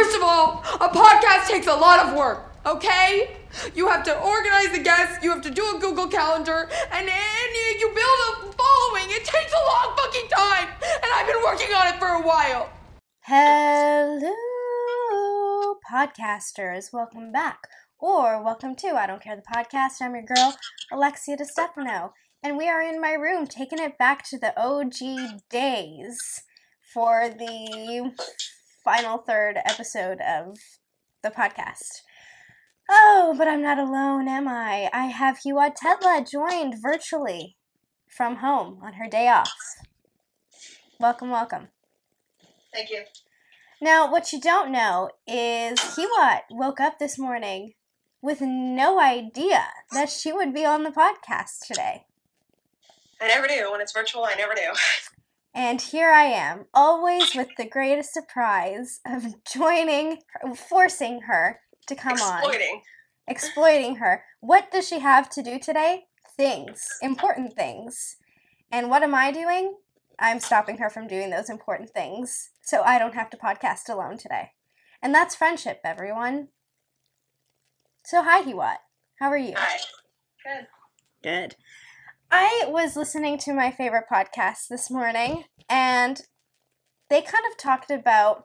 First of all, a podcast takes a lot of work, okay? You have to organize the guests, you have to do a Google Calendar, and you build a following. It takes a long fucking time, and I've been working on it for a while. Hello, podcasters. Welcome back. Or welcome to I Don't Care the Podcast. I'm your girl, Alexia DeStefano. And we are in my room taking it back to the OG days for the final third episode of the podcast. Oh, but I'm not alone, am I? I have Hiwa Tetla joined virtually from home on her day off. Welcome, welcome. Thank you. Now, what you don't know is Hiwa woke up this morning with no idea that she would be on the podcast today. I never do. When it's virtual, I never do. And here I am, always with the greatest surprise of forcing her to come on. Exploiting her. What does she have to do today? Things. Important things. And what am I doing? I'm stopping her from doing those important things, so I don't have to podcast alone today. And that's friendship, everyone. So hi, Hiwat. How are you? Hi. Good. Good. I was listening to my favorite podcast this morning, and they kind of talked about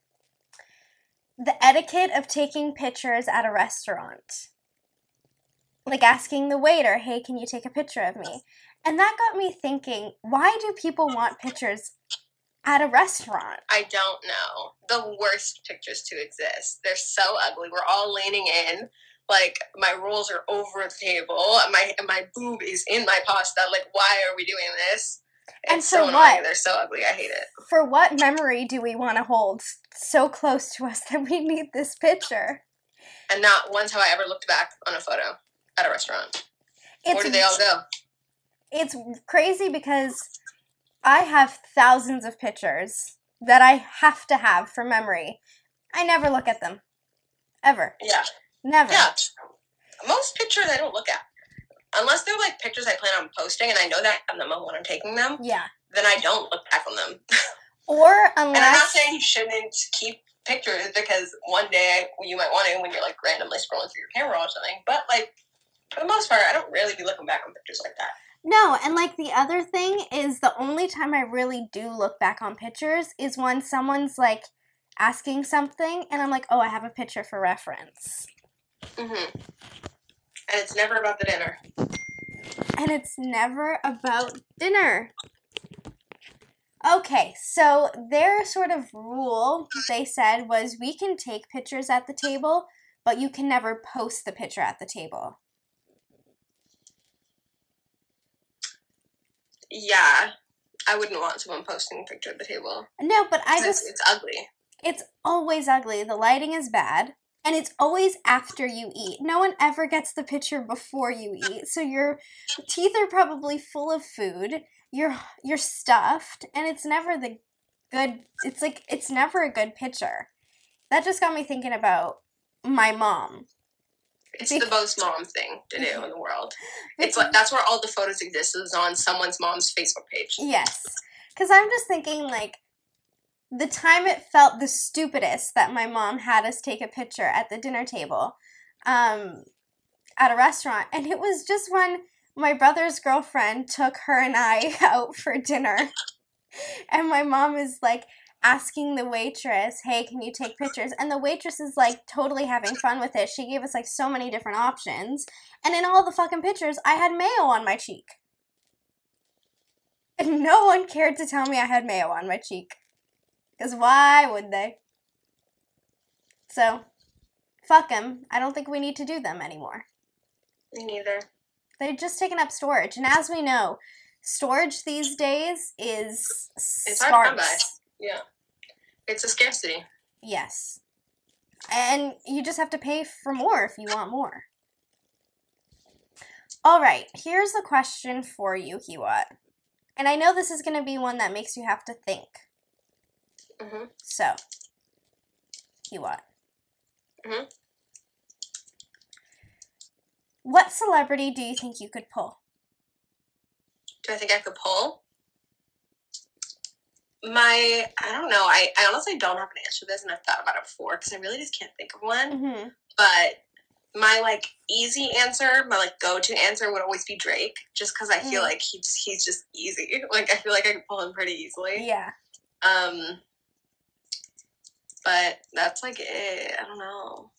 the etiquette of taking pictures at a restaurant. Like asking the waiter, hey, can you take a picture of me? And that got me thinking, why do people want pictures at a restaurant? I don't know. The worst pictures to exist. They're so ugly. We're all leaning in. Like, my rolls are over the table. My boob is in my pasta. Like, why are we doing this? It's so annoying. They're so ugly. I hate it. For what memory do we want to hold so close to us that we need this picture? And not once have I ever looked back on a photo at a restaurant. Where did they all go? It's crazy because I have thousands of pictures that I have to have for memory. I never look at them. Ever. Yeah. Never. Yeah. Most pictures I don't look at. Unless they're like pictures I plan on posting and I know that I'm the moment when I'm taking them. Yeah. Then I don't look back on them. Or unless... And I'm not saying you shouldn't keep pictures because one day you might want to when you're like randomly scrolling through your camera or something. But like, for the most part, I don't really be looking back on pictures like that. No, and like the other thing is the only time I really do look back on pictures is when someone's like asking something and I'm like, oh, I have a picture for reference. Mm-hmm. And it's never about the dinner. And it's never about dinner. Okay, so their sort of rule, they said, was we can take pictures at the table, but you can never post the picture at the table. Yeah, I wouldn't want someone posting a picture at the table. No, but it's ugly. It's always ugly. The lighting is bad. And it's always after you eat. No one ever gets the picture before you eat. So your teeth are probably full of food. You're stuffed. And it's never it's never a good picture. That just got me thinking about my mom. It's the most mom thing to do in the world. It's like that's where all the photos exist is on someone's mom's Facebook page. Yes. Because I'm just thinking, like, the time it felt the stupidest that my mom had us take a picture at the dinner table at a restaurant. And it was just when my brother's girlfriend took her and I out for dinner. And my mom is, like, asking the waitress, hey, can you take pictures? And the waitress is, like, totally having fun with it. She gave us, like, so many different options. And in all the fucking pictures, I had mayo on my cheek. And no one cared to tell me I had mayo on my cheek. Because why would they? So, fuck them. I don't think we need to do them anymore. Me neither. They're just taking up storage. And as we know, storage these days is it's hard to come by. Yeah. It's a scarcity. Yes. And you just have to pay for more if you want more. All right. Here's a question for you, Hiwat. And I know this is going to be one that makes you have to think. Mm-hmm. So, Hiwat. Mm-hmm. What celebrity do you think you could pull? Do I think I could pull? I don't know. I honestly don't have an answer to this, and I've thought about it before because I really just can't think of one. Mm-hmm. But my like easy answer, my like go-to answer would always be Drake, just because I feel like he's just easy. Like I feel like I can pull him pretty easily. Yeah. But that's like it. I don't know.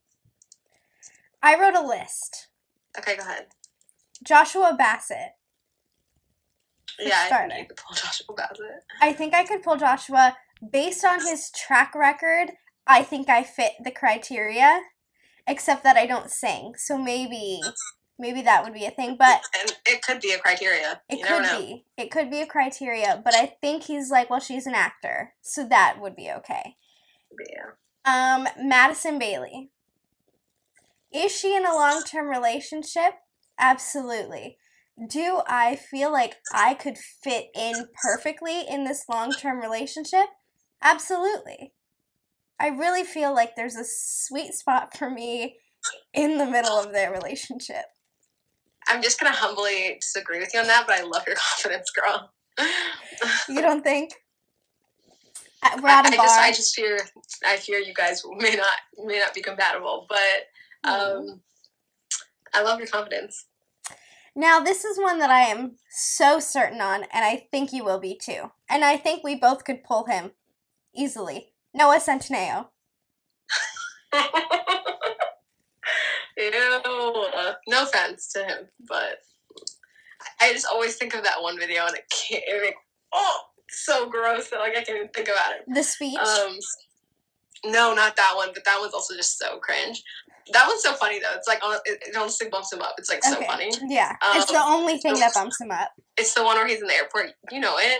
I wrote a list. Okay, go ahead. Joshua Bassett. Yeah, I think you could pull Joshua Bassett. I think I could pull Joshua based on his track record. I think I fit the criteria, except that I don't sing. So maybe that would be a thing. But and it could be a criteria. It could be a criteria. But I think he's like, well, she's an actor, so that would be okay. Yeah. Madison Bailey. Is she in a long-term relationship? Absolutely. Do I feel like I could fit in perfectly in this long-term relationship? Absolutely. I really feel like there's a sweet spot for me in the middle of their relationship. I'm just going to humbly disagree with you on that, but I love your confidence, girl. You don't think? We're at a bar. I fear you guys may not be compatible, but I love your confidence. Now, this is one that I am so certain on, and I think you will be too. And I think we both could pull him easily. Noah Centineo. Ew. No offense to him, but I just always think of that one video, and so gross that like I can't even think about it. The speech? No, not that one, but that one's also just so cringe. That one's so funny though. It's like it honestly bumps him up. It's like so funny. Yeah, it's the only thing that bumps him up. It's the one where he's in the airport. You know it.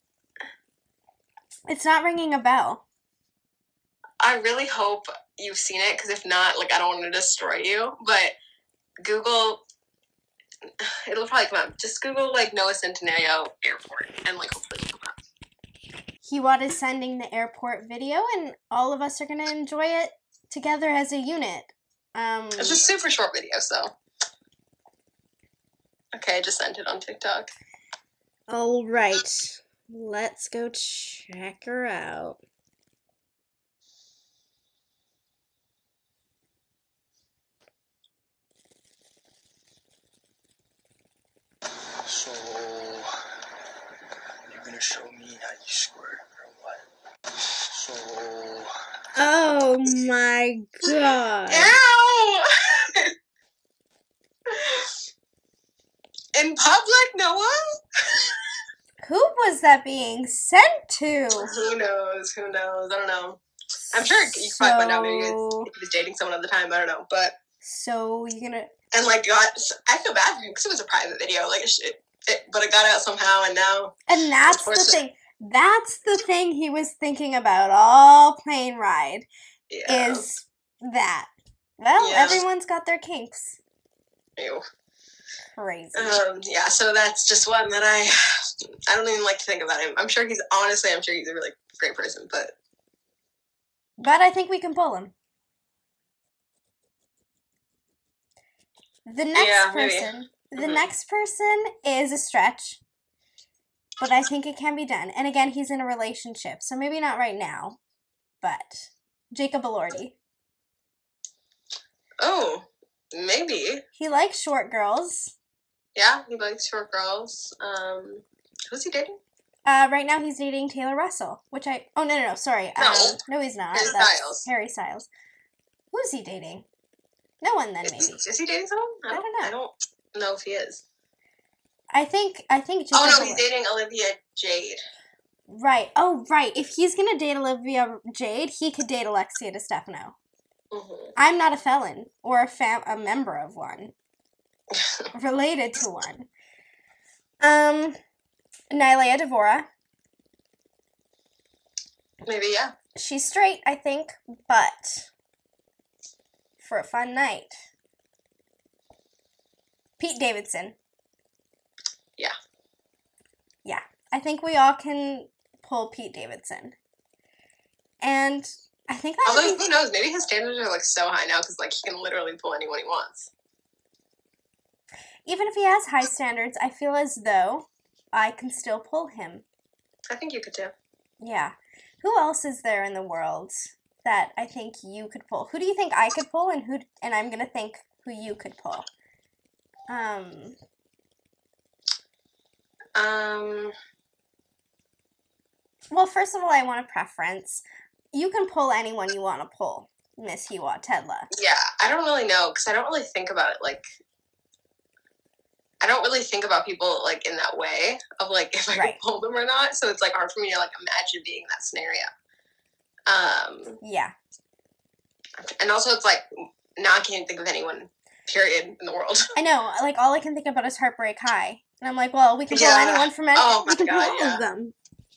It's not ringing a bell. I really hope you've seen it, because if not, like I don't want to destroy you. But Google, it'll probably come up. Just Google like Noah Centineo airport, and like hopefully it'll come up. Hiwat is sending the airport video, and all of us are gonna enjoy it together as a unit. It's a super short video, so. Okay, I just sent it on TikTok. All right, let's go check her out. So, you're gonna show me how you squirt or what? So. Oh my god. Ow! In public, Noah? Who was that being sent to? Who knows? I don't know. I'm sure you can probably find out maybe if he was dating someone at the time. I don't know, but. So you're gonna. And like, God, I feel bad for him because it was a private video. Like, but it got out somehow, and now. And that's the thing. That's the thing he was thinking about all plane ride. Yeah. Is that. Well, everyone's got their kinks. Ew. Crazy. Yeah, so that's just one that I don't even like to think about him. I'm sure he's a really great person, but I think we can pull him. The next person is a stretch, but I think it can be done. And again, he's in a relationship, so maybe not right now, but Jacob Elordi. Oh, maybe. He likes short girls. Yeah, he likes short girls. Who's he dating? Right now he's dating Taylor Russell, which sorry. No, he's not. That's Harry Styles. Who's he dating? No one then, maybe. Is he dating someone? I don't know. I don't know if he is. I think. He's dating Olivia Jade. Right. Oh, right. If he's gonna date Olivia Jade, he could date Alexia DeStefano. Mm-hmm. I'm not a felon or a member of one. Related to one. Nylea Devora. Maybe, yeah. She's straight, I think, but for a fun night. Pete Davidson. Yeah. Yeah. I think we all can pull Pete Davidson. And I think that although, who knows, maybe his standards are like so high now because like he can literally pull anyone he wants. Even if he has high standards, I feel as though I can still pull him. I think you could too. Yeah. Who else is there in the world that I think you could pull? Who do you think I could pull, and I'm gonna think who you could pull? Well, first of all, I want a preference. You can pull anyone you want to pull, Miss Hiwa Tedla. Yeah, I don't really know, because I don't really think about it, like, I don't really think about people, like, in that way of, like, if I Right. can pull them or not, so it's, like, hard for me to, like, imagine being in that scenario. Yeah. And also it's, like, now I can't think of anyone, period, in the world. I know, like, all I can think about is Heartbreak High. And I'm like, well, we can pull Yeah. anyone from Oh my we can pull God, all yeah. of them.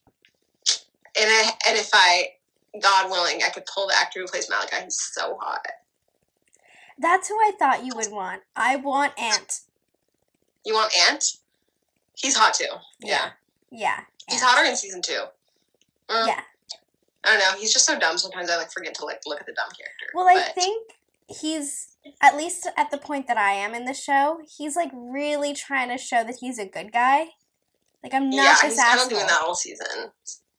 And if I, God willing, I could pull the actor who plays Malachi. He's so hot. That's who I thought you would want. I want Ant. You want Ant? He's hot too. Yeah. Yeah. He's Ant. hotter in season 2. Yeah. I don't know. He's just so dumb. Sometimes I like forget to like look at the dumb character. Well, I think he's, at least at the point that I am in the show, he's like really trying to show that he's a good guy. Like, I'm not this he's kind asshole. of doing that all season.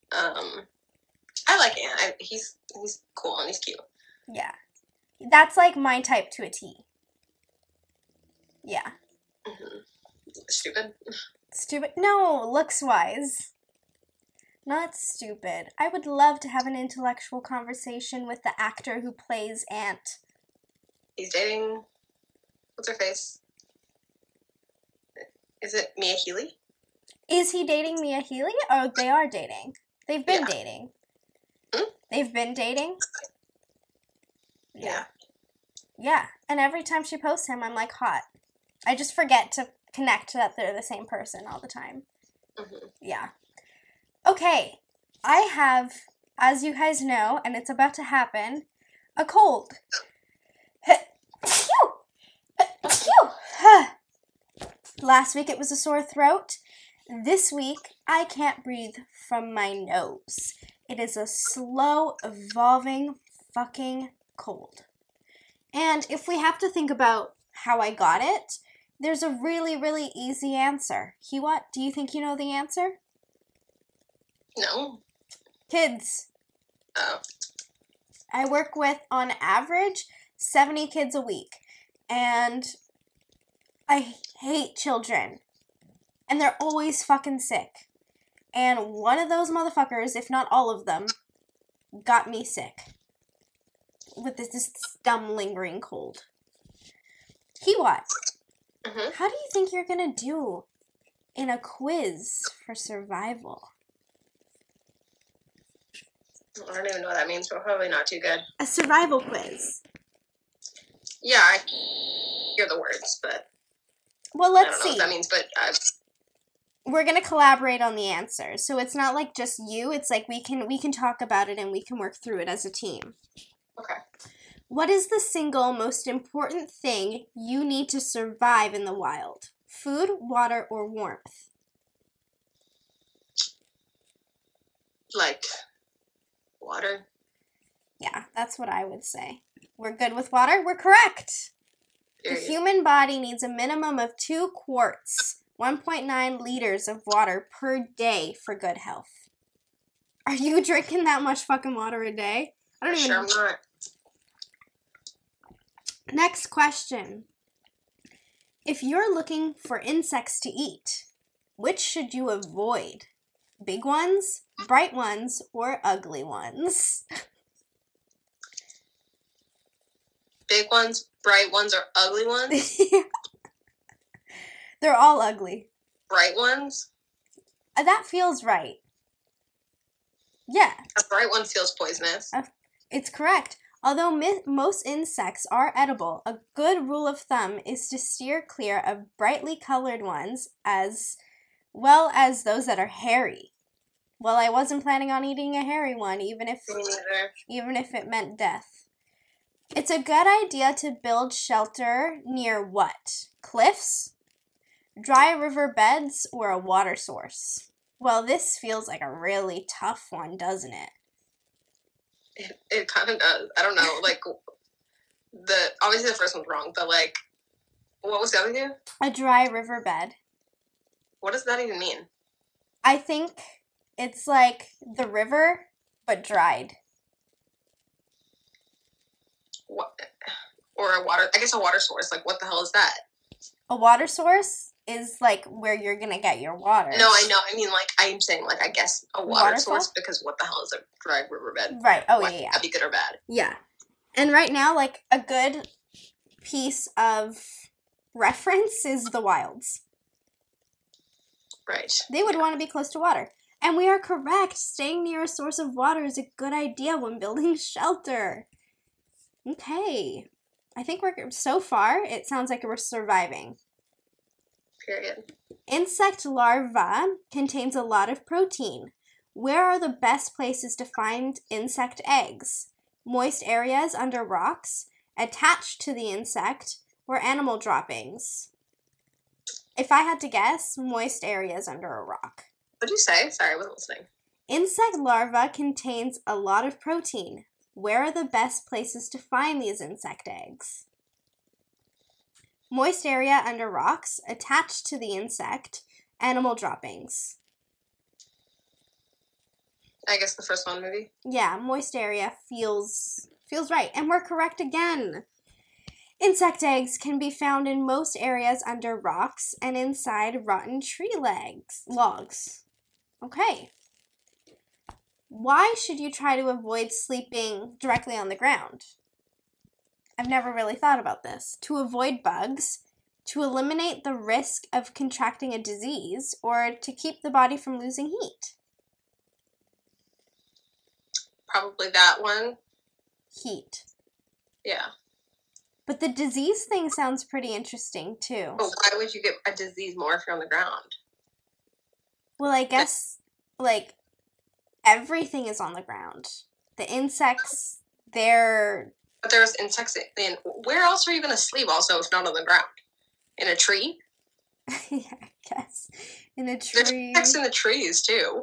I like Ant. He's cool and he's cute. Yeah. That's like my type to a T. Yeah. Mm-hmm. Stupid. Stupid? No, looks-wise. Not stupid. I would love to have an intellectual conversation with the actor who plays Ant. He's dating... What's her face? Is it Mia Healy? Is he dating Mia Healy? Oh, they are dating. They've been dating. Hmm? They've been dating? Yeah. Yeah, and every time she posts him, I'm like, hot. I just forget to connect that they're the same person all the time. Mm-hmm. Yeah. Okay, I have, as you guys know, and it's about to happen, a cold. Last week it was a sore throat. This week, I can't breathe from my nose. It is a slow, evolving fucking cold. And if we have to think about how I got it, there's a really, really easy answer. Hiwa, do you think you know the answer? No. Kids. Oh. I work with, on average, 70 kids a week. And I hate children. And they're always fucking sick. And one of those motherfuckers, if not all of them, got me sick. With this dumb lingering cold. Hiwa, Mm-hmm. how do you think you're gonna do in a quiz for survival? I don't even know what that means, but probably not too good. A survival quiz. Yeah, I hear the words, but Well, I let's don't know see. what that means, but We're gonna collaborate on the answers, so it's not like just you. It's like we can talk about it and we can work through it as a team. okay. What is the single most important thing you need to survive in the wild? Food, water, or warmth? Like, water. Yeah, that's what I would say. We're good with water? We're correct! The Period. human body needs a minimum of 2 quarts, 1.9 liters of water per day for good health. Are you drinking that much fucking water a day? I don't even Sure, I'm not. Next question. If you're looking for insects to eat, which should you avoid? Big ones, bright ones, or ugly ones? Big ones, bright ones, or ugly ones? They're all ugly. Bright ones? That feels right. Yeah, A bright one feels poisonous. it's correct. Although most insects are edible, a good rule of thumb is to steer clear of brightly colored ones as well as those that are hairy. Well, I wasn't planning on eating a hairy one, even if Me neither. it meant death. It's a good idea to build shelter near what? Cliffs? Dry river beds or a water source? Well, this feels like a really tough one, doesn't it? It kind of does. I don't know. Like, obviously the first one's wrong, but like, what was the other two? A dry river bed. What does that even mean? I think It's like the river, but dried. What? Or a water, I guess a water source. Like, what the hell is that? A water source is like where you're gonna get your water. No, I know. I mean, like, I'm saying, like, I guess a water Waterfall? source, because what the hell is a dry riverbed? Right. Oh, Why yeah, would yeah. that be good or bad? Yeah. And right now, like, a good piece of reference is the wilds. Right. They would want to be close to water. And we are correct. Staying near a source of water is a good idea when building shelter. Okay. I think so far, it sounds like we're surviving. Period. Insect larva contains a lot of protein. Where are the best places to find insect eggs? Moist areas under rocks, attached to the insect, or animal droppings? If I had to guess, moist areas under a rock. What'd you say? Sorry, I wasn't listening. Insect larva contains a lot of protein. Where are the best places to find these insect eggs? Moist area under rocks, attached to the insect, animal droppings. I guess the first one, maybe? Yeah, moist area feels right. And we're correct again. Insect eggs can be found in most areas under rocks and inside rotten tree logs. Okay. Why should you try to avoid sleeping directly on the ground? I've never really thought about this. To avoid bugs, to eliminate the risk of contracting a disease, or to keep the body from losing heat. Probably that one. Heat. Yeah. But the disease thing sounds pretty interesting, too. But why would you get a disease more if you're on the ground? Well, I guess, like, everything is on the ground. The insects, they're... But there's insects in... Where else are you going to sleep also if not on the ground? In a tree? Yeah, I guess. In a tree. There's insects in the trees, too.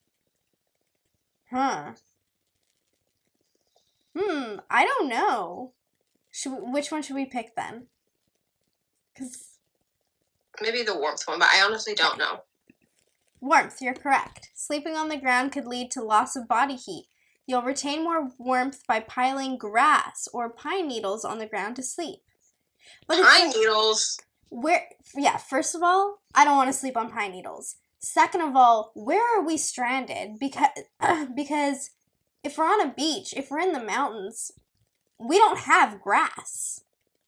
Huh. I don't know. Which one should we pick then? 'Cause Maybe the warmth one, but I honestly don't know. warmth, you're correct. Sleeping on the ground could lead to loss of body heat. You'll retain more warmth by piling grass or pine needles on the ground to sleep. But Pine needles? First of all, I don't want to sleep on pine needles. Second of all, where are we stranded? Because if we're on a beach, if we're in the mountains, we don't have grass.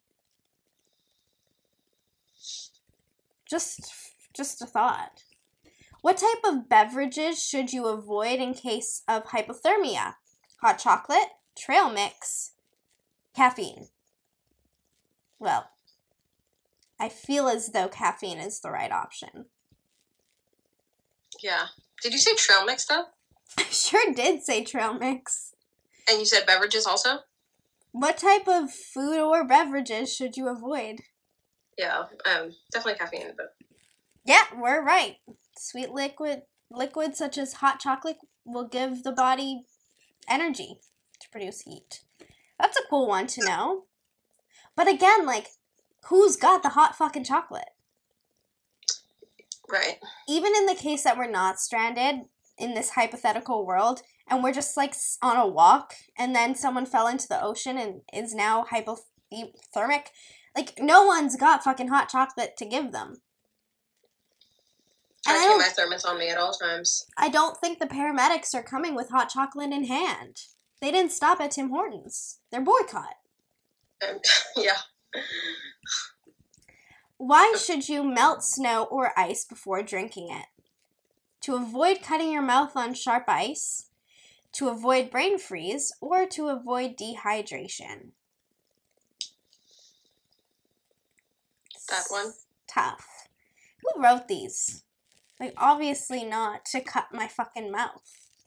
Just a thought. What type of beverages should you avoid in case of hypothermia? Hot chocolate, trail mix, caffeine. Well, I feel as though caffeine is the right option. Yeah. Did you say trail mix, though? I sure did say trail mix. And you said beverages also? What type of food or beverages should you avoid? Yeah, definitely caffeine, but... Yeah, we're right. Sweet liquids such as hot chocolate will give the body energy to produce heat. That's a cool one to know. But again, like, who's got the hot fucking chocolate? Right. Even in the case that we're not stranded in this hypothetical world, and we're just, like, on a walk, and then someone fell into the ocean and is now hypothermic, like, no one's got fucking hot chocolate to give them. I keep my thermos on me at all times. I don't think the paramedics are coming with hot chocolate in hand. They didn't stop at Tim Hortons. They're boycott. Yeah. Why should you melt snow or ice before drinking it? To avoid cutting your mouth on sharp ice, to avoid brain freeze, or to avoid dehydration? That one? Tough. Who wrote these? Like, obviously not to cut my fucking mouth.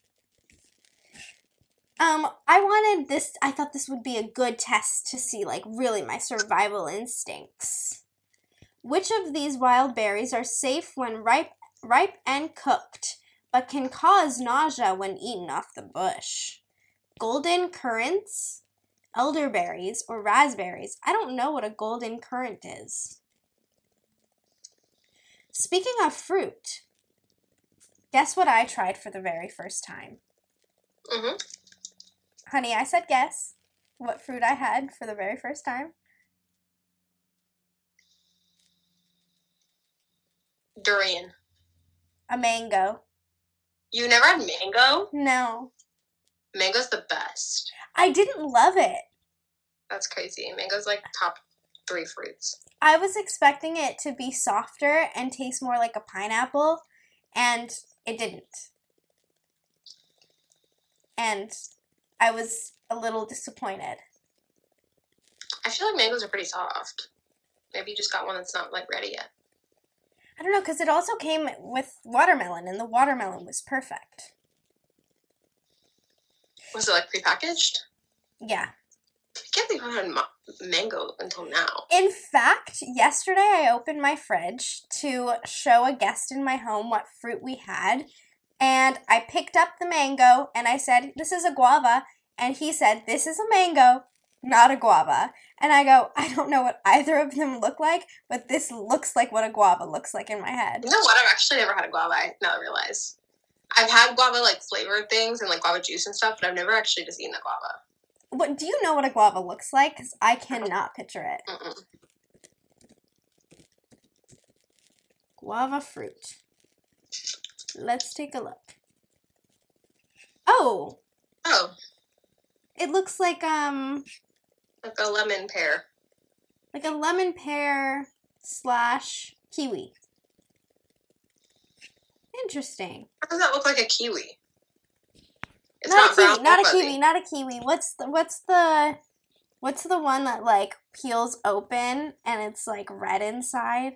I thought this would be a good test to see, like, really my survival instincts. Which of these wild berries are safe when ripe and cooked, but can cause nausea when eaten off the bush? Golden currants, elderberries, or raspberries? I don't know what a golden currant is. Speaking of fruit, Guess what I tried for the very first time? Mm-hmm. Honey, I said guess what fruit I had for the very first time. Durian. A mango. You never had mango? No. Mango's the best. I didn't love it. That's crazy. Mango's like top 3 fruits. I was expecting it to be softer and taste more like a pineapple, and it didn't. And I was a little disappointed. I feel like mangoes are pretty soft. Maybe you just got one that's not like ready yet. I don't know, because it also came with watermelon, and the watermelon was perfect. Was it like prepackaged? Yeah. I can't think I've had mango until now. In fact, yesterday I opened my fridge to show a guest in my home what fruit we had, and I picked up the mango, and I said, this is a guava, and he said, this is a mango, not a guava. And I go, I don't know what either of them look like, but this looks like what a guava looks like in my head. You know what? I've actually never had a guava, now I realize. I've had guava, like, flavored things and, like, guava juice and stuff, but I've never actually just eaten a guava. What, do you know what a guava looks like? Because I cannot picture it. Mm-mm. Guava fruit. Let's take a look. Oh! Oh. It looks like, Like a lemon pear. like a lemon pear / kiwi. Interesting. How does that look like a kiwi? It's Not a kiwi, brown, not a fuzzy. kiwi, not a kiwi. What's the one that like peels open and it's like red inside?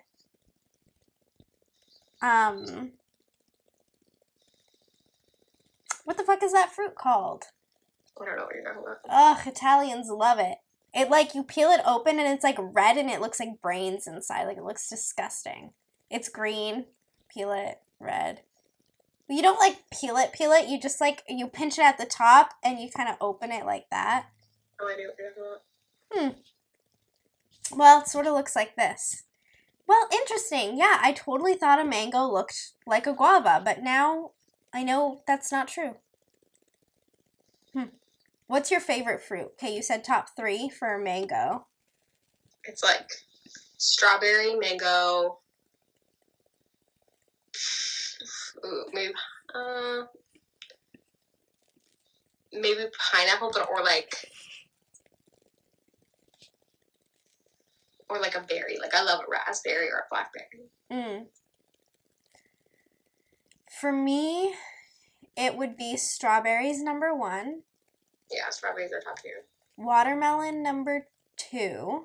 What the fuck is that fruit called? I don't know what you're talking about. Ugh, Italians love it. It like you peel it open and it's like red and it looks like brains inside. Like it looks disgusting. It's green. Peel it, red. You don't like peel it. You just like, you pinch it at the top and you kind of open it like that. No idea what you're talking about. Well, it sort of looks like this. Well, interesting. Yeah, I totally thought a mango looked like a guava, but now I know that's not true. What's your favorite fruit? Okay, you said top 3 for mango. It's like strawberry, mango. Ooh, maybe pineapple, but or like a berry. Like I love a raspberry or a blackberry. For me, it would be strawberries number 1. Yeah, strawberries are top tier. Watermelon number 2.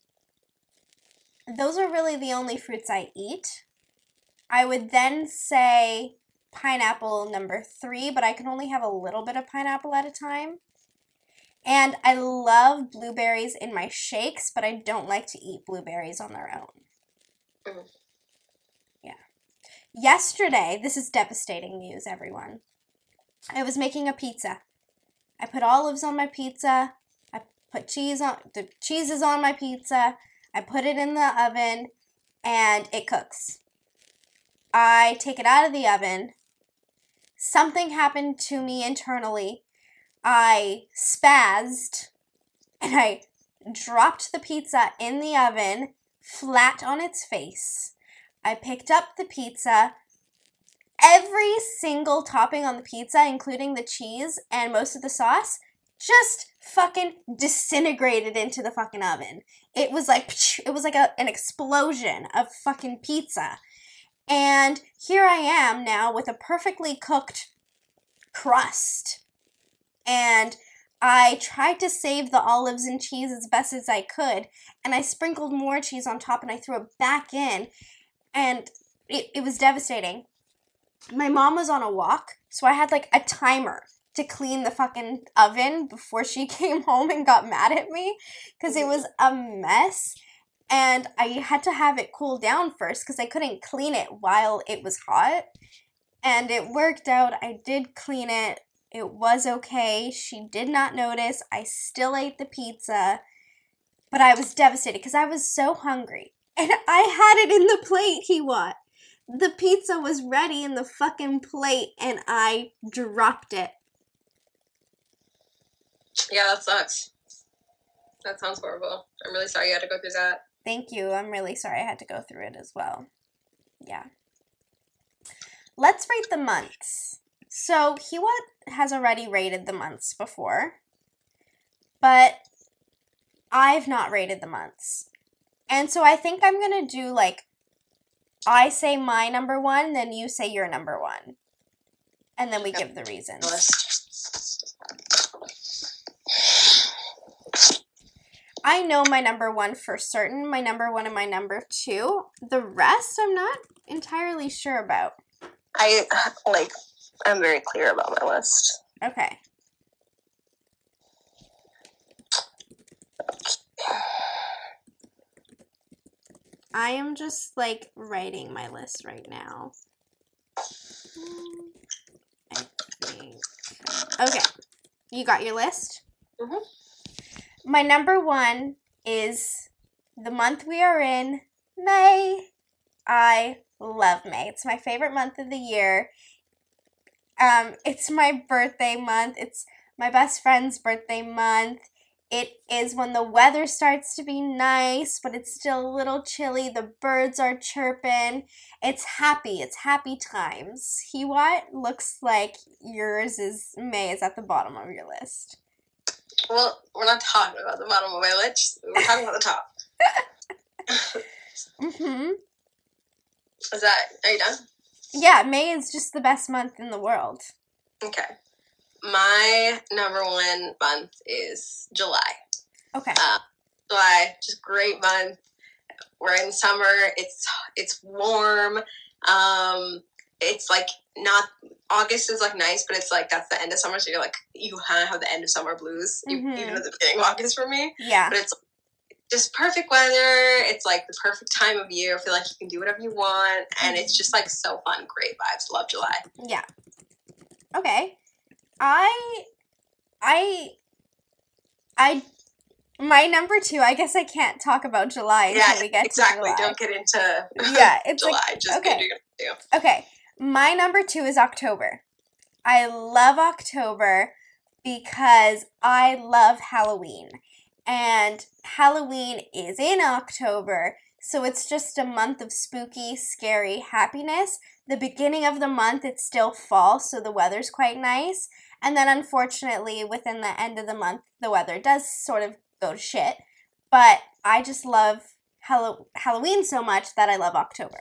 Those are really the only fruits I eat. I would then say pineapple number 3, but I can only have a little bit of pineapple at a time. And I love blueberries in my shakes, but I don't like to eat blueberries on their own. Yeah. Yesterday, this is devastating news, everyone. I was making a pizza. I put olives on my pizza. I put the cheese is on my pizza. I put it in the oven, and it cooks. I take it out of the oven. Something happened to me internally. I spazzed, and I dropped the pizza in the oven, flat on its face. I picked up the pizza. Every single topping on the pizza, including the cheese and most of the sauce, just fucking disintegrated into the fucking oven. It was like an explosion of fucking pizza. And here I am now with a perfectly cooked crust. And I tried to save the olives and cheese as best as I could. And I sprinkled more cheese on top and I threw it back in. And it was devastating. My mom was on a walk, so I had like a timer to clean the fucking oven before she came home and got mad at me because it was a mess. And I had to have it cool down first because I couldn't clean it while it was hot. And it worked out. I did clean it. It was okay. She did not notice. I still ate the pizza. But I was devastated because I was so hungry. And I had it in the plate he wanted. the pizza was ready in the fucking plate and I dropped it. Yeah, that sucks. That sounds horrible. I'm really sorry you had to go through that. Thank you. I'm really sorry I had to go through it as well. Yeah. Let's rate the months. So, Hiwat has already rated the months before, but I've not rated the months. And so I think I'm going to do, like, I say my number one, then you say your number one. And then we give the reasons. I know my number one for certain, my number one and my number two. The rest I'm not entirely sure about. I'm very clear about my list. Okay. I am just, like, writing my list right now. I think. Okay. You got your list? Mm-hmm. My number one is the month we are in, May. I love May. It's my favorite month of the year. It's my birthday month. It's my best friend's birthday month. It is when the weather starts to be nice, but it's still a little chilly. The birds are chirping. It's happy. It's happy times. Hiwat, looks like yours is May is at the bottom of your list. Well, we're not talking about the bottom of my list. We're talking about the top. Mm-hmm. Are you done? Yeah, May is just the best month in the world. Okay. My number one month is July. Okay. July, just great month. We're in summer. It's warm. It's like not August is like nice, but it's like that's the end of summer, so you're like you kind of have the end of summer blues, even at the beginning of August for me. Yeah. But it's just perfect weather. It's like the perfect time of year. I feel like you can do whatever you want, and it's just like so fun. Great vibes. Love July. Yeah. Okay. My number two, I guess I can't talk about July until we get to July. Don't get into it's July. Like, just okay. do what you're gonna do. Okay. My number two is October. I love October because I love Halloween. And Halloween is in October, so it's just a month of spooky, scary happiness. The beginning of the month, it's still fall, so the weather's quite nice. And then, unfortunately, within the end of the month, the weather does sort of go to shit. But I just love Halloween so much that I love October.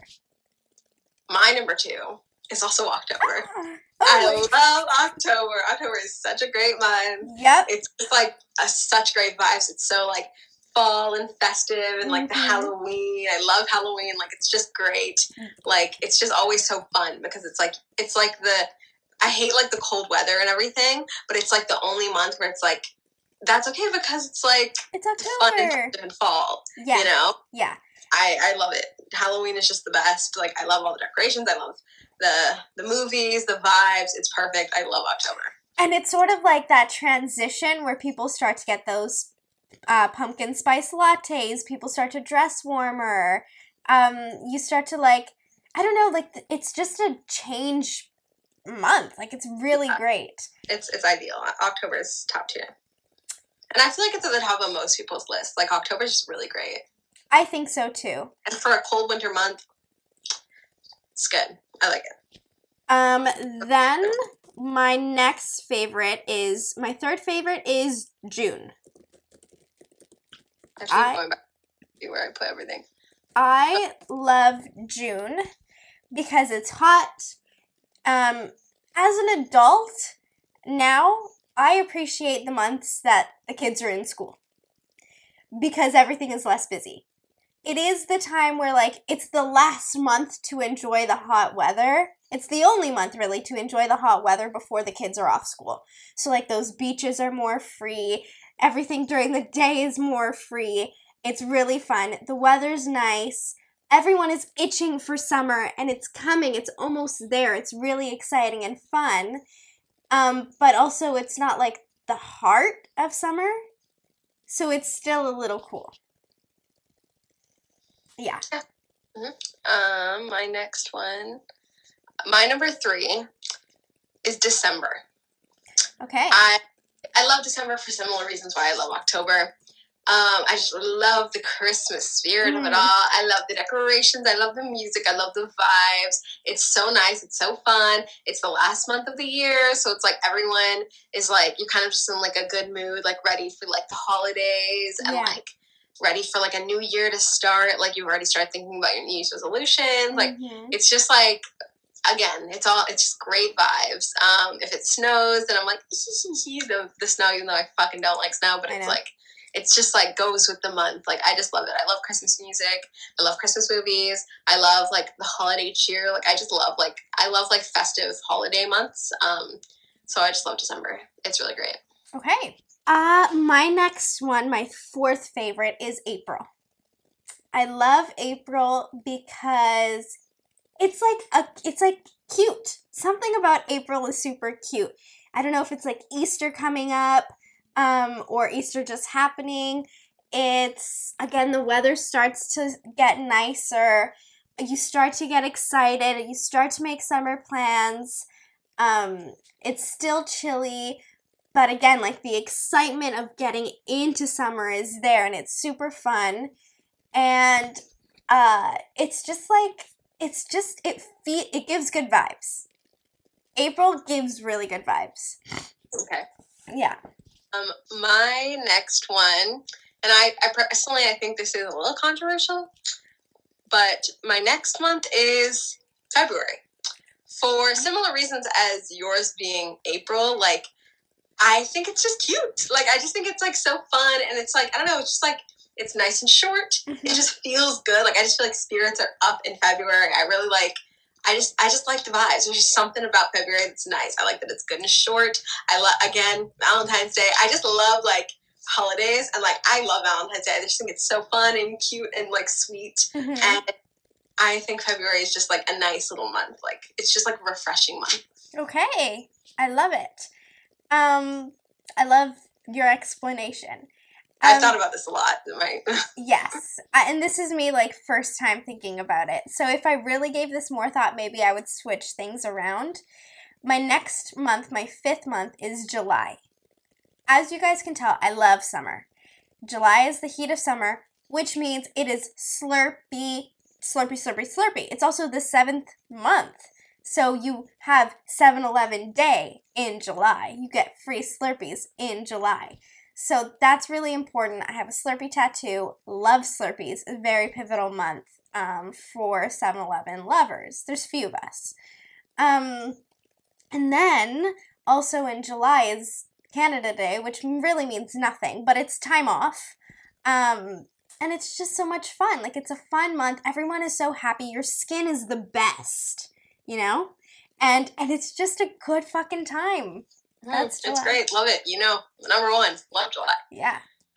My number two is also October. Oh, I love October. October is such a great month. Yep. It's like such great vibes. It's so like fall and festive and like the Halloween. I love Halloween. Like it's just great. Like it's just always so fun because it's like I hate like the cold weather and everything, but it's like the only month where it's like that's okay because it's like it's October. Fun and festive and fall. Yeah. You know? Yeah. I love it. Halloween is just the best. Like I love all the decorations. I love the movies, the vibes. It's perfect. I love October. And it's sort of like that transition where people start to get those pumpkin spice lattes. People start to dress warmer. You start to like, I don't know, like it's just a change month. Like it's really great. It's ideal. October is top tier. And I feel like it's at the top of most people's list. Like October is just really great. I think so too. And for a cold winter month, it's good. I like it. Then my next favorite is, my third favorite is June. Actually, going back to where I put everything. I love June because it's hot. As an adult, now I appreciate the months that the kids are in school because everything is less busy. It is the time where, like, it's the last month to enjoy the hot weather. It's the only month, really, to enjoy the hot weather before the kids are off school. So, like, those beaches are more free. Everything during the day is more free. It's really fun. The weather's nice. Everyone is itching for summer, and it's coming. It's almost there. It's really exciting and fun. But also, it's not, like, the heart of summer. So it's still a little cool. Yeah. My next one, my number 3 is December. Okay. I love December for similar reasons why I love October. I just love the Christmas spirit of it all. I love the decorations. I love the music. I love the vibes. It's so nice. It's so fun. It's the last month of the year, so it's like everyone is like, you're kind of just in like a good mood, like ready for like the holidays and like ready for like a new year to start. Like you've already started thinking about your New Year's resolutions. Like it's just like, again, it's just great vibes. If it snows, then I'm like, the snow, even though I fucking don't like snow, but it's like, it's just like goes with the month. Like I just love it. I love Christmas music. I love Christmas movies. I love like the holiday cheer. Like I just love I love festive holiday months. So I just love December. It's really great. Okay. My next one, my 4th favorite, is April. I love April because it's like cute. Something about April is super cute. I don't know if it's like Easter coming up, or Easter just happening. It's, again, the weather starts to get nicer. You start to get excited. You start to make summer plans. It's still chilly, but again, like the excitement of getting into summer is there, and it's super fun. And it's just like, it gives good vibes. April gives really good vibes. Okay. Yeah. My next one, and I personally, I think this is a little controversial, but my next month is February. For similar reasons as yours being April, like, I think it's just cute. Like, I just think it's, like, so fun, and it's, like, I don't know, it's just, like, it's nice and short. It just feels good. Like, I just feel like spirits are up in February. I really like, I just like the vibes. There's just something about February that's nice. I like that it's good and short. I love, again, Valentine's Day. I just love, like, holidays, and, like, I love Valentine's Day. I just think it's so fun and cute and, like, sweet. And I think February is just, like, a nice little month. Like, it's just, like, a refreshing month. Okay. I love it. I love your explanation. I've thought about this a lot, right? Yes. And this is me, like, first time thinking about it. So if I really gave this more thought, maybe I would switch things around. My next month, my 5th month, is July. As you guys can tell, I love summer. July is the heat of summer, which means it is slurpy, slurpy, slurpy, slurpy. It's also the 7th month. So you have 7-Eleven Day in July. You get free Slurpees in July. So that's really important. I have a Slurpee tattoo. Love Slurpees. A very pivotal month for 7-Eleven lovers. There's few of us. And then also in July is Canada Day, which really means nothing, but it's time off. And it's just so much fun. Like, it's a fun month. Everyone is so happy. Your skin is the best, you know? And it's just a good fucking time. That's July. It's great. Love it. You know, number 1. Love July. Yeah.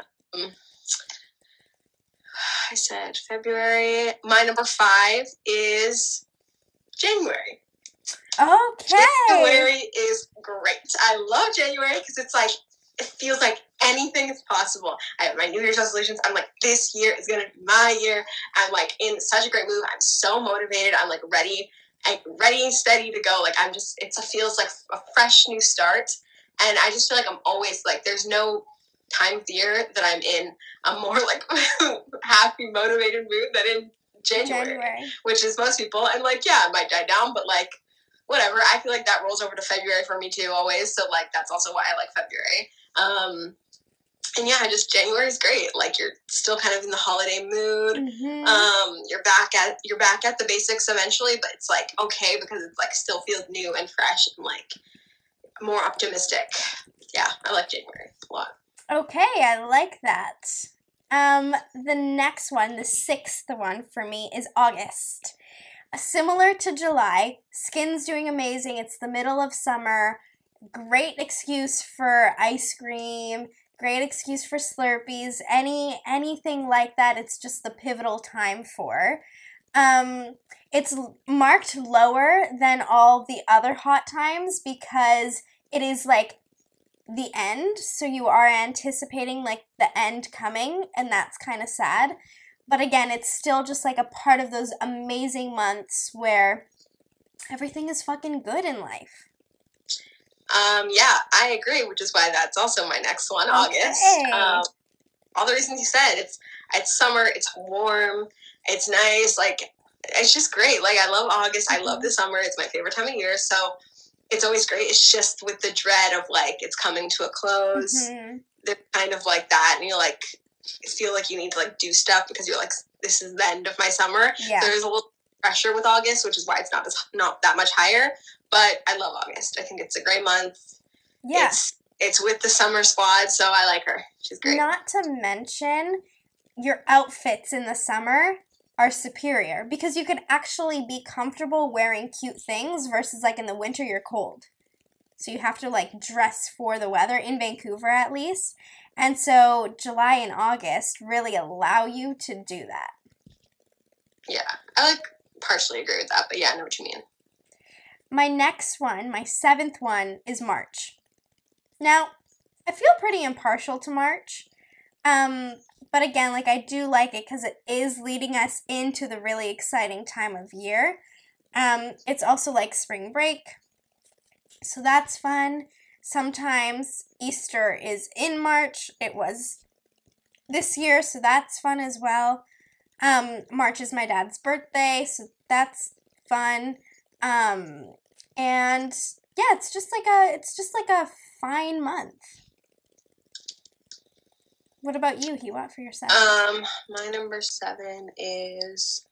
I said February. My number 5 is January. Okay. January is great. I love January because it's like, it feels like anything is possible. I have my New Year's resolutions. I'm like, this year is going to be my year. I'm like in such a great mood. I'm so motivated. I'm like ready and steady to go. Like, it feels like a fresh new start. And I just feel like I'm always like, there's no time of the year that I'm in a more like happy, motivated mood than in January, which is most people. And like, yeah, it might die down, but like, whatever. I feel like that rolls over to February for me too, always. So like, that's also why I like February. And yeah, January is great. Like, you're still kind of in the holiday mood. You're back at the basics eventually, but it's like okay because it's like still feels new and fresh and like more optimistic. Yeah, I like January a lot. Okay, I like that. The next one, the 6th one for me, is August. Similar to July, skin's doing amazing. It's the middle of summer. Great excuse for ice cream. Great excuse for Slurpees. Anything like that, it's just the pivotal time for. It's marked lower than all the other hot times because it is like the end, so you are anticipating like the end coming, and that's kind of sad. But again, it's still just like a part of those amazing months where everything is fucking good in life. Yeah, I agree, which is why that's also my next one, August. All the reasons you said. It's summer, it's warm, it's nice, like, it's just great. Like, I love August, I love the summer, it's my favorite time of year, so it's always great. It's just with the dread of, like, it's coming to a close. They're kind of like that, and you, like, feel like you need to, like, do stuff because you're like, this is the end of my summer. Yeah. There's a little pressure with August, which is why it's not that much higher, but I love August. I think it's a great month. Yeah. It's with the summer squad, so I like her. She's great. Not to mention, your outfits in the summer are superior because you can actually be comfortable wearing cute things versus like in the winter you're cold. So you have to like dress for the weather, in Vancouver at least. And so July and August really allow you to do that. Yeah, I like partially agree with that, but yeah, I know what you mean. My next one, my 7th one, is March. Now, I feel pretty impartial to March, but again, like, I do like it because it is leading us into the really exciting time of year. It's also like spring break, so that's fun. Sometimes Easter is in March. It was this year, so that's fun as well. March is my dad's birthday, so that's fun. And yeah, it's just like a fine month. What about you, Hiwa, for your 7? My number 7 is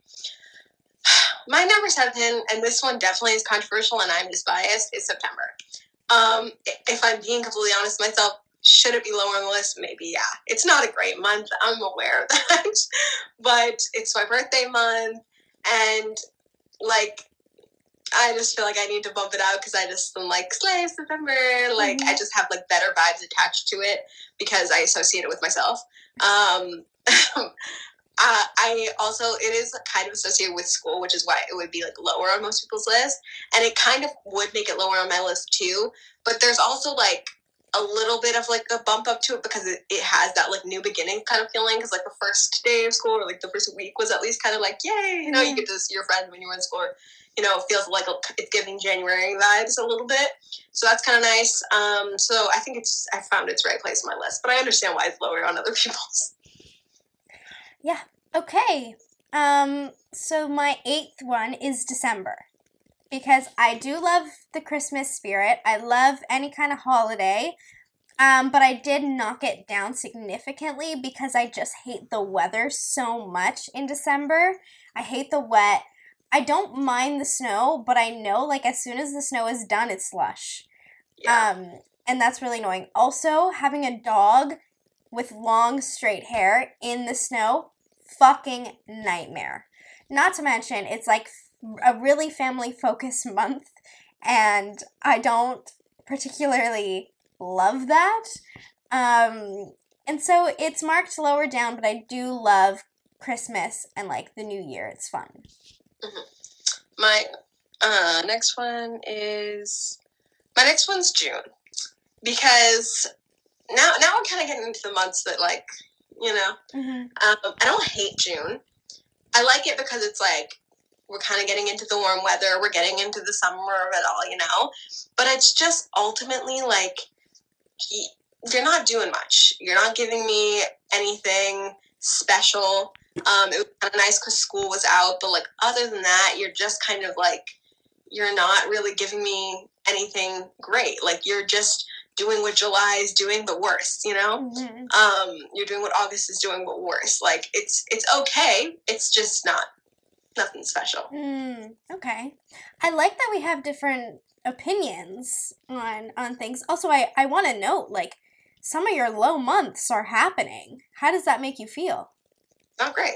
and this one definitely is controversial and I'm just biased, is September. If I'm being completely honest with myself, should it be lower on the list? Maybe, yeah. It's not a great month, I'm aware of that, but it's my birthday month, and, like, I just feel like I need to bump it out because I just am like, slay September. Like, I just have, like, better vibes attached to it because I associate it with myself. I also, it is kind of associated with school, which is why it would be, like, lower on most people's list. And it kind of would make it lower on my list, too. But there's also, like, a little bit of, like, a bump up to it because it has that, like, new beginning kind of feeling. Because, like, the first day of school or, like, the first week was at least kind of like, yay, you know, you get to see your friends when you were in school. You know, it feels like it's giving January vibes a little bit. So that's kind of nice. So I think I found its right place on my list. But I understand why it's lower on other people's. Yeah. Okay. So my 8th one is December. Because I do love the Christmas spirit. I love any kind of holiday. But I did knock it down significantly because I just hate the weather so much in December. I hate the wet. I don't mind the snow, but I know, like, as soon as the snow is done, it's slush. Yeah. And that's really annoying. Also, having a dog with long, straight hair in the snow, fucking nightmare. Not to mention, it's, like, a really family-focused month, and I don't particularly love that. And so it's marked lower down, but I do love Christmas and, like, the New Year. It's fun. My next one's June, because now we're kind of getting into the months that, like, you know, I don't hate June. I like it because it's like we're kind of getting into the warm weather, we're getting into the summer of it all, you know, but it's just ultimately like you're not doing much. You're not giving me anything special. It was kind of nice because school was out, but, like, other than that, you're just kind of, like, you're not really giving me anything great. Like, you're just doing what July is doing, but worse, you know? You're doing what August is doing, but worse. Like, it's okay. It's just nothing special. Okay. I like that we have different opinions on things. Also, I want to note, like, some of your low months are happening. How does that make you feel? Not great.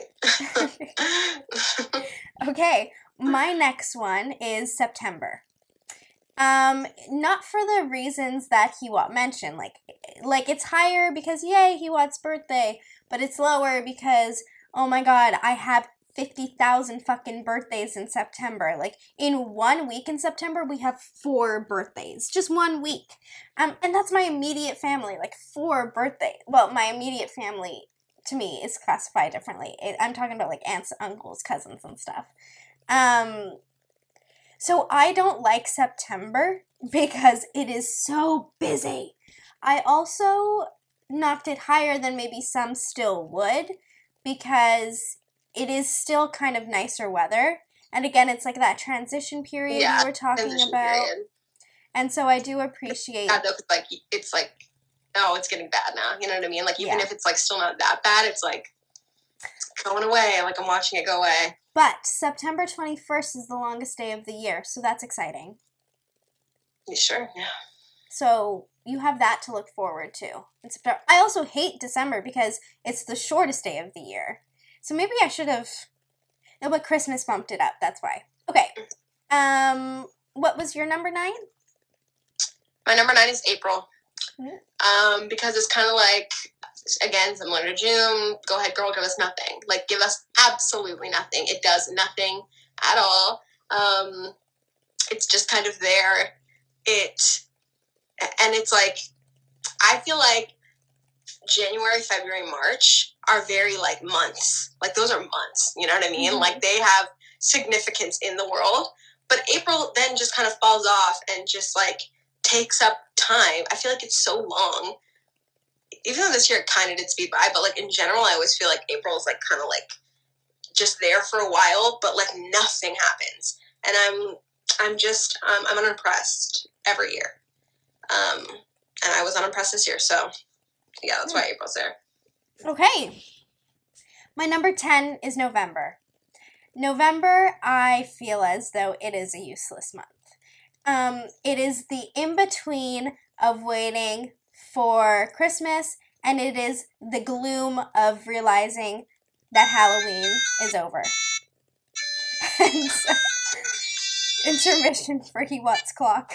Okay, my next one is September. Not for the reasons that Hiwa mentioned, like it's higher because yay, Hiwa's birthday, but it's lower because, oh my god, I have 50,000 fucking birthdays in September. Like, in 1 week in September, we have 4 birthdays. Just 1 week. And that's my immediate family, like 4 birthdays. Well, my immediate family to me, is classified differently. I'm talking about, like, aunts, uncles, cousins, and stuff. So I don't like September because it is so busy. I also knocked it higher than maybe some still would because it is still kind of nicer weather. And again, it's like that transition period you were talking about. Period. And so I do appreciate... Yeah, though, it's like, oh, it's getting bad now. You know what I mean? Like, even if it's, like, still not that bad, it's like, it's going away. Like, I'm watching it go away. But September 21st is the longest day of the year, so that's exciting. You sure? Yeah. So you have that to look forward to in September. I also hate December because it's the shortest day of the year. So maybe I should have... No, but Christmas bumped it up. That's why. Okay. What was your number 9? My number 9 is April. Mm-hmm. Because it's kind of like, again, similar to June, go ahead, girl, give us nothing. Like, give us absolutely nothing. It does nothing at all. It's just kind of there. And it's like, I feel like January, February, March are very, like, months. Like, those are months, you know what I mean? Mm-hmm. Like, they have significance in the world. But April then just kind of falls off and just, like, takes up time. I feel like it's so long. Even though this year it kind of did speed by, but, like, in general, I always feel like April is, like, kind of, like, just there for a while, but, like, nothing happens. And I'm unimpressed every year. And I was unimpressed this year, so, yeah, that's why April's there. Okay. My number 10 is November. November, I feel as though it is a useless month. It is the in-between of waiting for Christmas, and it is the gloom of realizing that Halloween is over. And so, intermission for He What's Clock.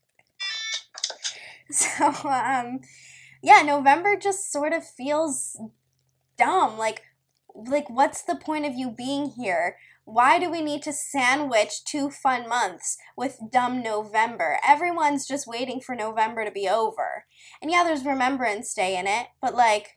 So, yeah, November just sort of feels dumb. Like, what's the point of you being here? Why do we need to sandwich 2 fun months with dumb November? Everyone's just waiting for November to be over. And yeah, there's Remembrance Day in it, but, like,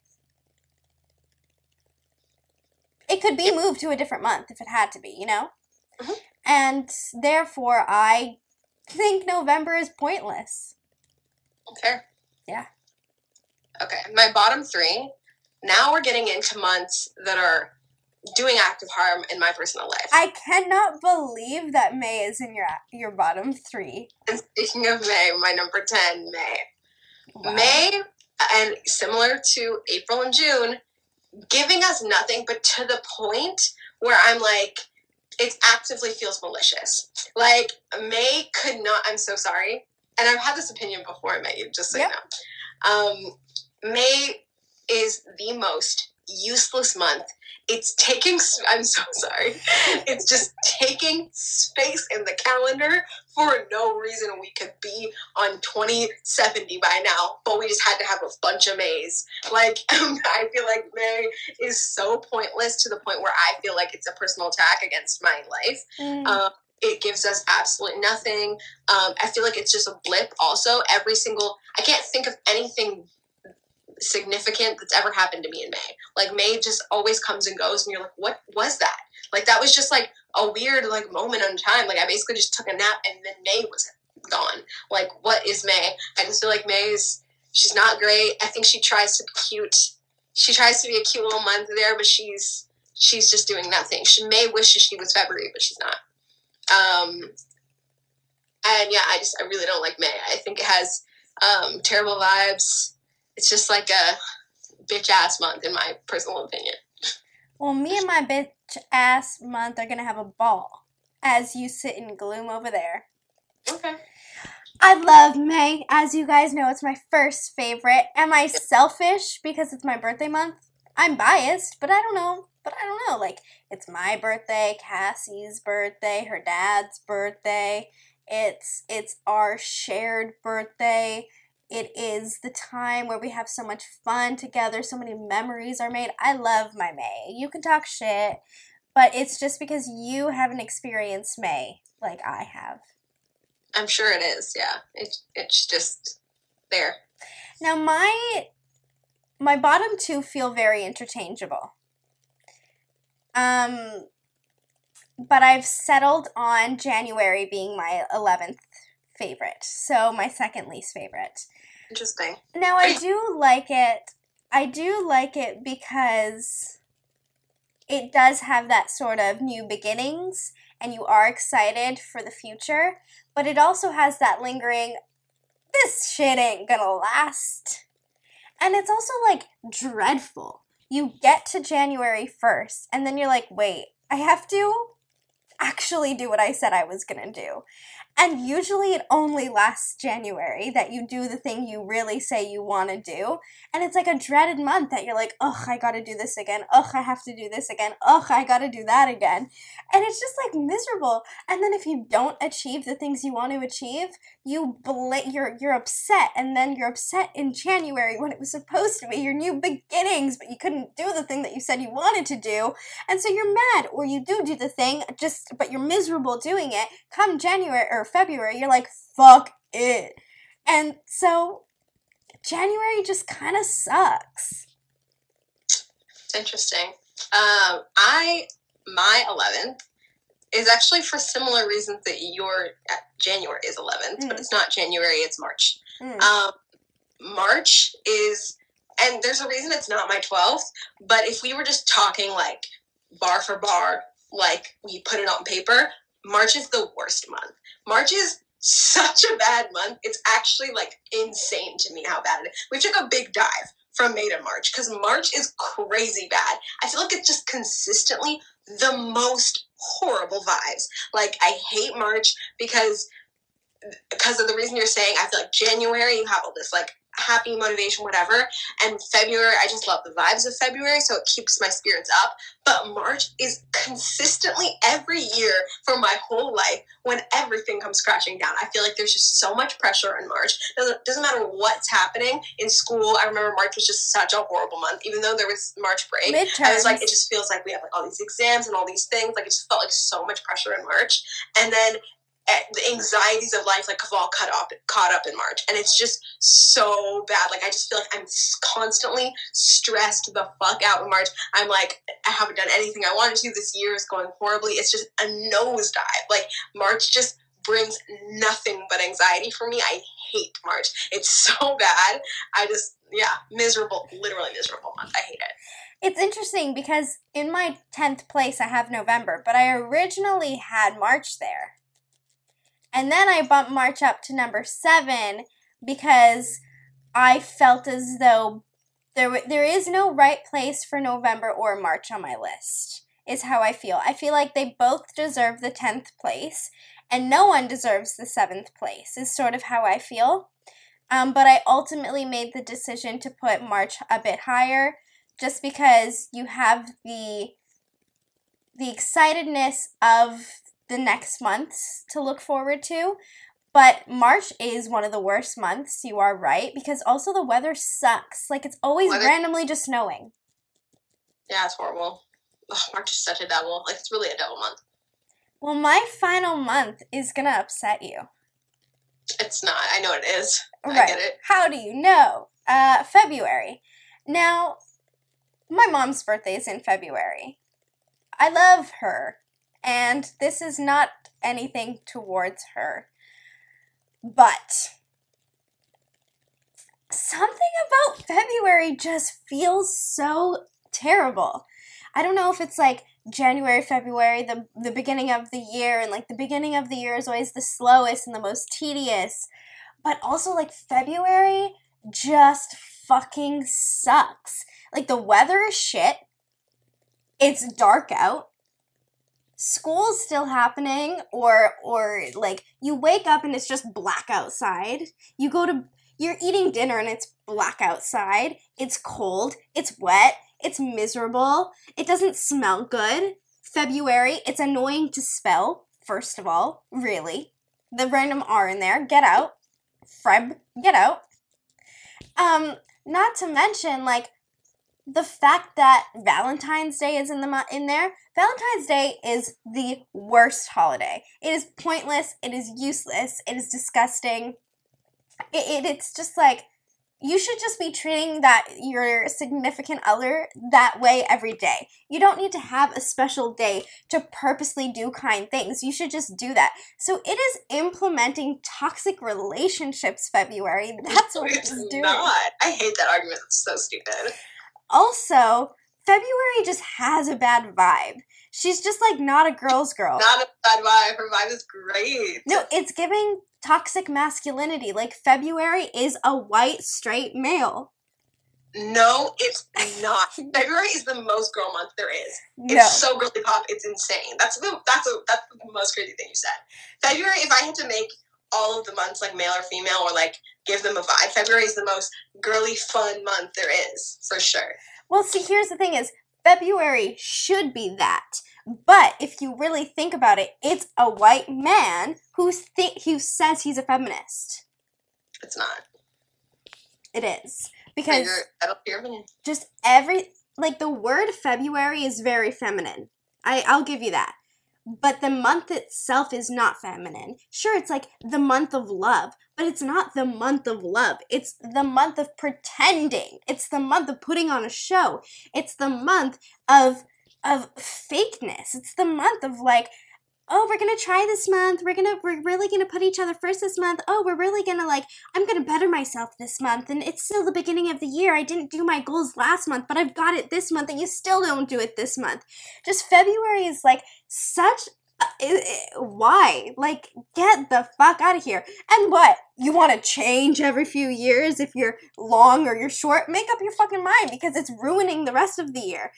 it could be moved to a different month if it had to be, you know? Mm-hmm. And therefore, I think November is pointless. Fair. Yeah. Okay, my bottom 3. Now we're getting into months that are doing active harm in my personal life. I cannot believe that May is in your bottom 3. And speaking of May, my number 10, May. Wow. May, and similar to April and June, giving us nothing, but to the point where I'm like, it actively feels malicious. Like, May could not, I'm so sorry. And I've had this opinion before, May, just so you know. May is the most useless month. It's taking, I'm so sorry, it's just taking space in the calendar for no reason. We could be on 2070 by now, but we just had to have a bunch of Mays. Like, I feel like May is so pointless to the point where I feel like it's a personal attack against my life. It gives us absolutely nothing. I feel like it's just a blip also. I can't think of anything significant that's ever happened to me in May. Like, May just always comes and goes, and you're like, what was that? Like, that was just, like, a weird, like, moment in time. Like, I basically just took a nap, and then May was gone. Like, what is May? I just feel like she's not great. I think she tries to be cute. She tries to be a cute little month there, but she's just doing nothing. May wishes she was February, but she's not. And yeah, I really don't like May. I think it has terrible vibes. It's just like a bitch-ass month, in my personal opinion. Well, me and my bitch-ass month are going to have a ball as you sit in gloom over there. Okay. I love May. As you guys know, it's my first favorite. Am I selfish because it's my birthday month? I'm biased, but I don't know. Like, it's my birthday, Cassie's birthday, her dad's birthday. It's our shared birthday. It is the time where we have so much fun together, so many memories are made. I love my May. You can talk shit, but it's just because you haven't experienced May like I have. I'm sure it is, yeah. It's just there. Now, my my bottom two feel very interchangeable. But I've settled on January being my 11th favorite, so my second least favorite. Interesting. Now, I do like it. I do like it because it does have that sort of new beginnings, and you are excited for the future, but it also has that lingering, this shit ain't gonna last. And it's also, like, dreadful. You get to January 1st, and then you're like, wait, I have to actually do what I said I was gonna do. And usually it only lasts January that you do the thing you really say you want to do. And it's like a dreaded month that you're like, ugh, I gotta do this again. Ugh, I have to do this again. Ugh, I gotta do that again. And it's just like miserable. And then if you don't achieve the things you want to achieve, you're upset. And then you're upset in January when it was supposed to be your new beginnings, but you couldn't do the thing that you said you wanted to do. And so you're mad, or you do the thing, but you're miserable doing it. Come January or February, you're like, fuck it. And so January just kind of sucks. It's interesting. My 11th is actually for similar reasons that your January is 11th, but it's not January, it's March. March is, and there's a reason it's not my 12th, but if we were just talking like bar for bar, like we put it on paper, March is the worst month. March is such a bad month. It's actually like insane to me how bad it is. We took a big dive from May to March because March is crazy bad. I feel like it's just consistently the most horrible vibes. Like, I hate March because of the reason you're saying. I feel like January, you have all this like happy motivation, whatever, and February, I just love the vibes of February, so it keeps my spirits up. But March is consistently every year for my whole life when everything comes crashing down. I feel like there's just so much pressure in March. Doesn't matter what's happening in school. I remember March was just such a horrible month, even though there was March break. Midterms. I was like, it just feels like we have like all these exams and all these things. Like, it just felt like so much pressure in March, and then the anxieties of life like have all caught up in March, and it's just so bad. Like, I just feel like I'm constantly stressed the fuck out in March. I'm like, I haven't done anything I wanted to. This year is going horribly. It's just a nosedive. Like, March just brings nothing but anxiety for me. I hate March. It's so bad. Miserable, literally miserable month. I hate it. It's interesting because in my 10th place I have November, but I originally had March there. And then I bumped March up to number 7 because I felt as though there is no right place for November or March on my list, is how I feel. I feel like they both deserve the 10th place, and no one deserves the 7th place, is sort of how I feel. But I ultimately made the decision to put March a bit higher, just because you have the excitedness of the next months to look forward to. But March is one of the worst months, you are right, because also the weather sucks. Like, it's always randomly just snowing. Yeah, it's horrible. Ugh, March is such a devil. Like, it's really a devil month. Well, my final month is gonna upset you. It's not. I know it is. Right. I get it. How do you know? February. Now, my mom's birthday is in February. I love her. And this is not anything towards her. But something about February just feels so terrible. I don't know if it's like January, February, the beginning of the year, and like the beginning of the year is always the slowest and the most tedious. But also like February just fucking sucks. Like, the weather is shit. It's dark out. School's still happening, or like you wake up and it's just black outside. You're eating dinner and it's black outside. It's cold. It's wet. It's miserable. It doesn't smell good. February, it's annoying to spell, first of all. Really. The random R in there. Get out. Freb, get out. Not to mention, like, the fact that Valentine's Day is in there. Valentine's Day is the worst holiday. It is pointless. It is useless. It is disgusting. It's just like, You should just be treating that your significant other that way every day. You don't need to have a special day to purposely do kind things. You should just do that. So it is implementing toxic relationships February. That's what it's doing. Not. I hate that argument. It's so stupid. Also, February just has a bad vibe. She's just like not a girl's girl. Not a bad vibe. Her vibe is great. No, it's giving toxic masculinity. Like, February is a white, straight male. No, it's not. February is the most girl month there is. No. It's so girly pop. It's insane. That's the most crazy thing you said. February, if I had to make all of the months like male or female or like give them a vibe, February is the most girly fun month there is, for sure. Well, see, here's the thing is, February should be that. But if you really think about it, it's a white man who says he's a feminist. It's not. It is. Because just the word February is very feminine. I'll give you that. But the month itself is not feminine. Sure, it's like the month of love, but it's not the month of love. It's the month of pretending. It's the month of putting on a show. It's the month of fakeness. It's the month of like, oh, we're gonna try this month. We're really gonna put each other first this month. Oh, we're really gonna I'm gonna better myself this month. And it's still the beginning of the year. I didn't do my goals last month, but I've got it this month, and you still don't do it this month. Just February is like such. Why? Like, get the fuck out of here. And what? You want to change every few years if you're long or you're short? Make up your fucking mind, because it's ruining the rest of the year.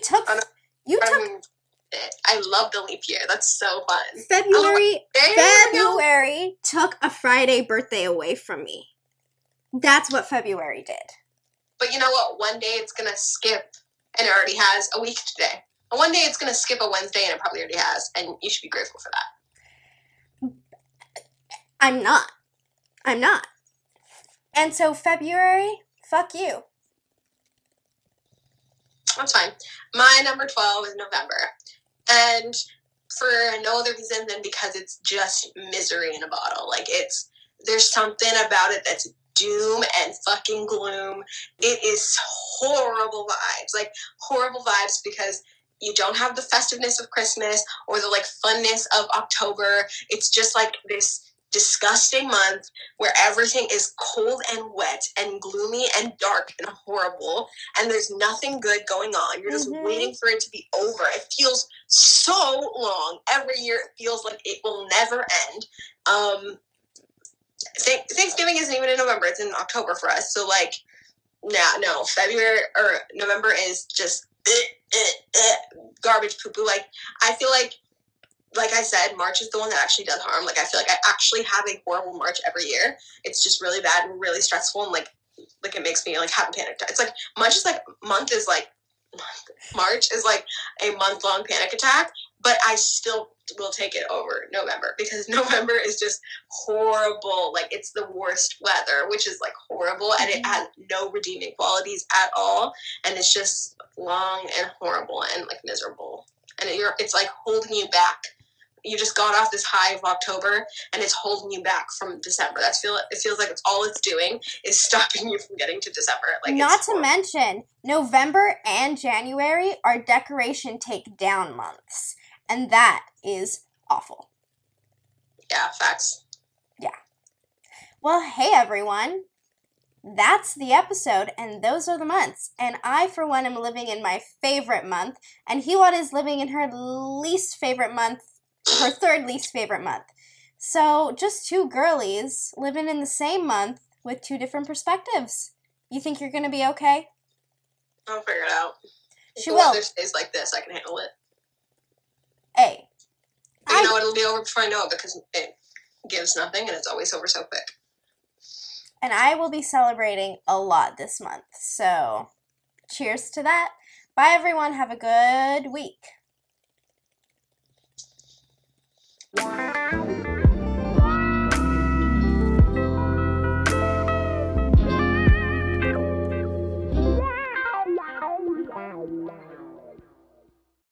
I love the leap year. That's so fun. February took a Friday birthday away from me. That's what February did. But you know what? One day it's going to skip, and it already has a week today. And one day it's going to skip a Wednesday, and it probably already has, and you should be grateful for that. I'm not. And so February, fuck you. That's fine. My number 12 is November. And for no other reason than because it's just misery in a bottle. Like, there's something about it that's doom and fucking gloom. It is horrible vibes. Like, horrible vibes because you don't have the festiveness of Christmas or the, like, funness of October. It's just, like, this disgusting month where everything is cold and wet and gloomy and dark and horrible, and there's nothing good going on. You're just waiting for it to be over. It feels so long. Every year it feels like it will never end. Thanksgiving isn't even in November. It's in October for us. So, like, no, February or November is just garbage poo-poo. Like, I feel like I said, March is the one that actually does harm. Like, I feel like I actually have a horrible March every year. It's just really bad and really stressful, and like it makes me like have a panic attack. It's like March is like a month-long panic attack, but I still will take it over November because November is just horrible. Like, it's the worst weather, which is like horrible, and it has no redeeming qualities at all, and it's just long and horrible and like miserable, and it's like holding you back. You just got off this high of October, and it's holding you back from December. It feels like it's all it's doing is stopping you from getting to December. Like, not to mention, November and January are decoration takedown months, and that is awful. Yeah, facts. Yeah. Well, hey everyone. That's the episode, and those are the months. And I, for one, am living in my favorite month, and Hiwat is living in her least favorite month. Her third least favorite month. So, just two girlies living in the same month with two different perspectives. You think you're going to be okay? I'll figure it out. She will. If the weather stays like this, I can handle it. Hey. You know it'll be over before I know it because it gives nothing and it's always over so quick. And I will be celebrating a lot this month. So, cheers to that. Bye, everyone. Have a good week.